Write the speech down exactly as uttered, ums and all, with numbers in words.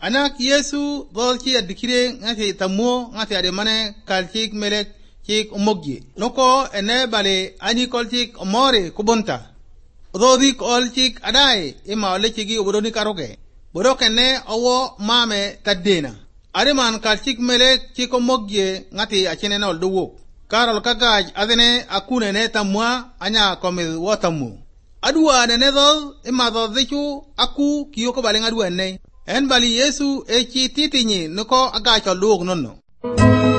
Anak Yesu dolki adikire ngati tamuo ngati ademane kalchik melek chik umogye. Noko ene bale ani kolchik omore kubunta. Ododik olchik adai ima olechigi ubodoni karoge. Bodok ene owo mame tadena. Ademan kalchik melek chik umogye ngati achene na olduwok. Karol kagaj adene akune ne tamua anya komil wotamu. Adua nene dol ima dodhichu aku kiyoko bale ngadua ene. En bali Yesu echi titinyi nuko agachol duwok nonno.